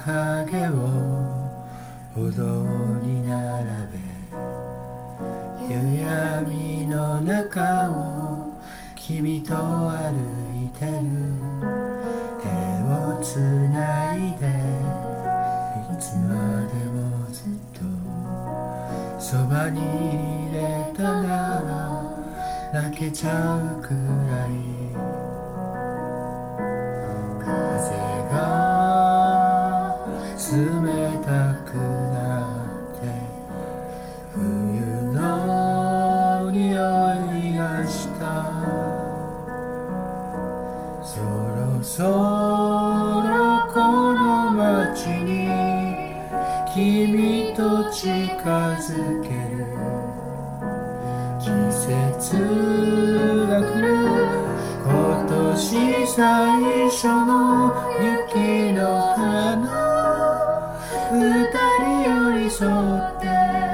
影を歩道に並べ、夕闇の中を君と歩いてる。手をつないでいつまでもずっとそばにいれたなら泣けちゃうくらい。風が冷たくなって冬の匂いがした。そろそろこの街に君と近づける。季節が来る。今年最初の雪の花、二人寄り添って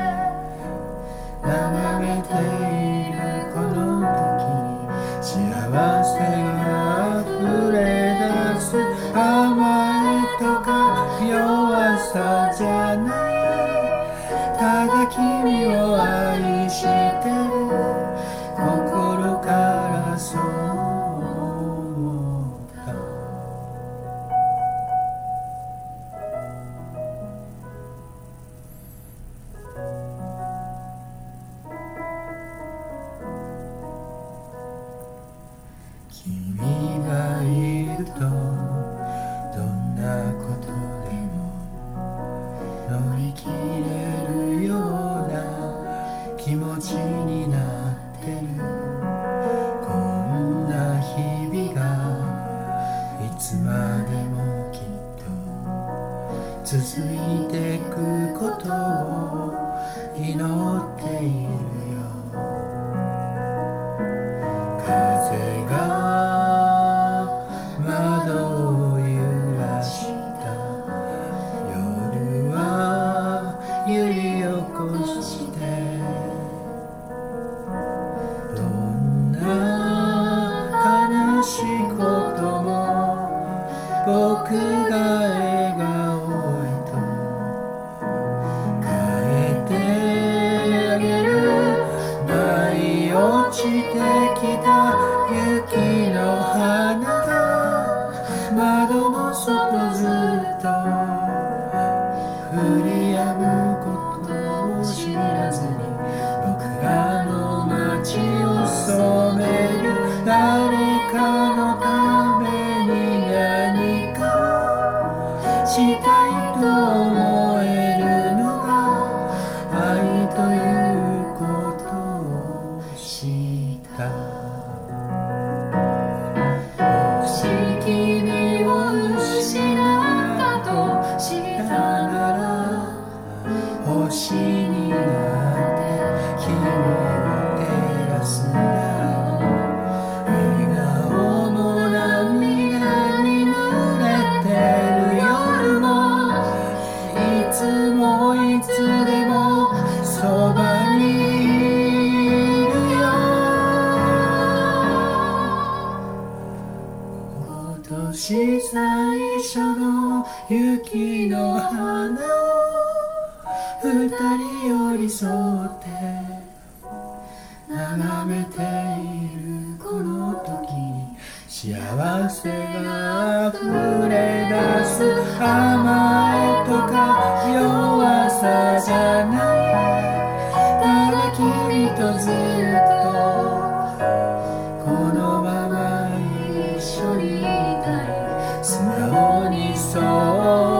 眺めているこの時に幸せが溢れ出す。甘えとか弱さじゃない、ただ君を愛してる。心からそう思った。君がいるとどんなことでも乗り切れるような気持ちになってる。こんな日々がいつまでもきっと続いてくことを祈っているよ。風が窓を揺らした。夜は揺り起こしてどんな悲しいことも僕が笑顔へと変えてあげる。舞い落ちてきた雪の花が窓の外ずっと降り止むことを知らずに僕らの街を染める。誰かのために何かしたいと思えるのが愛ということを知った。もし君を失ったとしたなら星になって君を照らすだろう。笑顔も涙に濡れてる夜もいつもいつでもそばにいるよ。今年最初の雪の花を二人寄り添って眺めているこの時に幸せが溢れ出す。甘えとか弱さじゃない、ただ君とずっとこのまま一緒にいたい。素直にそう